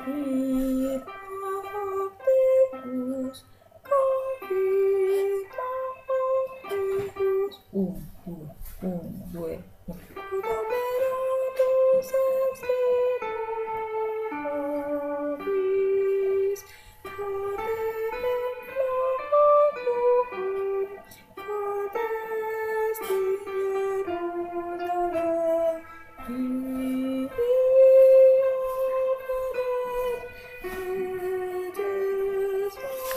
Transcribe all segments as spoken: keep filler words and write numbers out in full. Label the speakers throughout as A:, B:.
A: confirma Deus, confirma Deus. Um, due, un, due, un. Numeratus est in nobis, quod est in Jerusalem, Vivia Patres,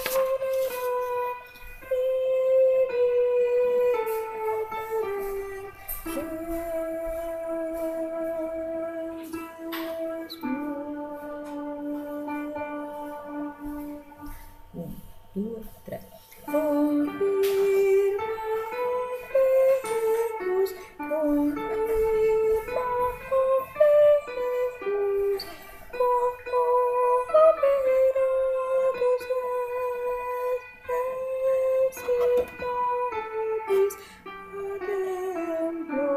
A: un, due, tre. Confirma Deus, confirma Deus, quod operatus est in nobis, ad templo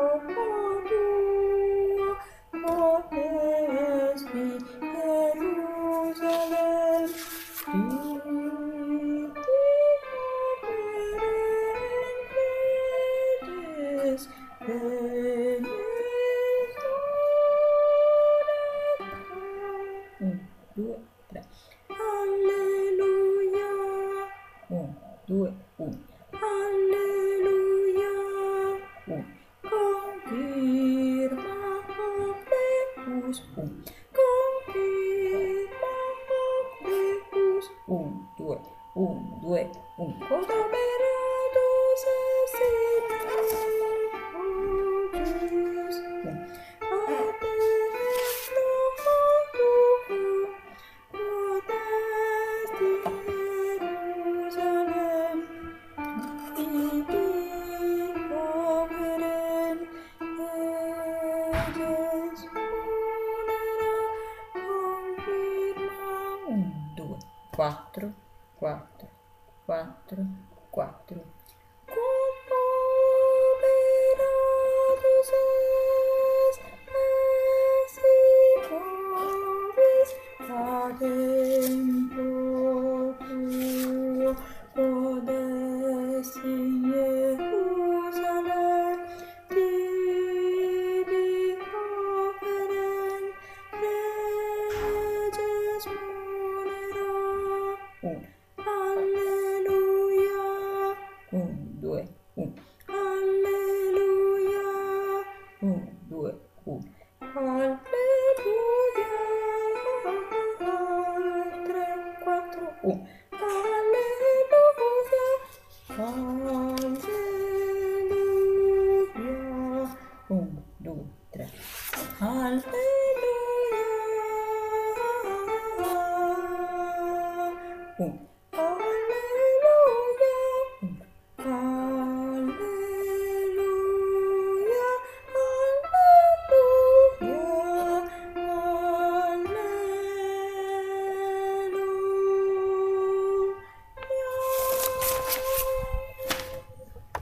A: tuo, quod est in Jerusalem. Un, due, tre. Alleluia. Un, due, un. Alleluia. Un. Confirma Deus. Un. Confirma Deus. Un, due, un, due, un. Quod operatus est in nobis. Un. Ad templo tuo, quod est in Jerusalem, ibi poverem eges munera, confirma. Un, due, quattro, quattro, quattro, quattro. Quod operatus est in nobis, ad templo tuo, quod est in Jerusalem, tibi poverem eges munera. Un. Alleluia. Un, due, un. Alleluia. Un, due, un. Alleluia. Tre, quattro, un. Alleluia. Alleluia. Un, due, tre. Alleluia. Un.